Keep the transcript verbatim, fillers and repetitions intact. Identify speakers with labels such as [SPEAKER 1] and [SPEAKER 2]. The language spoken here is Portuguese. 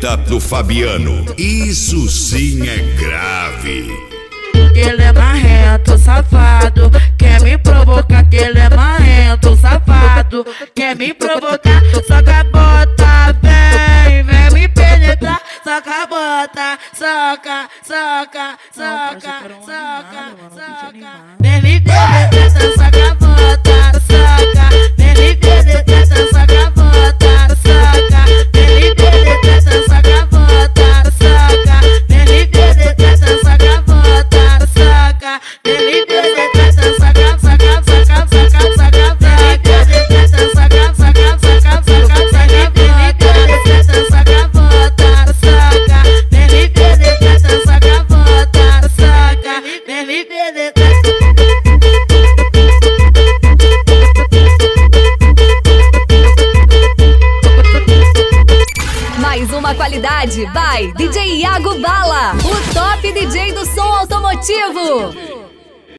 [SPEAKER 1] penetra pro Fabiano. Isso sim é grave.
[SPEAKER 2] Ele é marrento, safado, quer me provocar, que ele é marrento, safado, quer me provocar, soca a bota, vem, vem me penetrar, soca a bota, soca, soca, soca, soca, soca, vem me penetrar, soca a bota, soca, vem me penetrar, soca a bota, soca, vem me penetrar, soca a bota, soca, vem me penetrar, soca a bota. Ele penetrar, saca, saca, saca, saca, saca, ele penetrar, saca, saca, saca, saca, saca, ele penetrar, saca, bota, saca, ele penetrar, saca, bota, saca, ele penetrar.
[SPEAKER 3] Mais uma qualidade by D J Iago Bala, o top D J do som automotivo.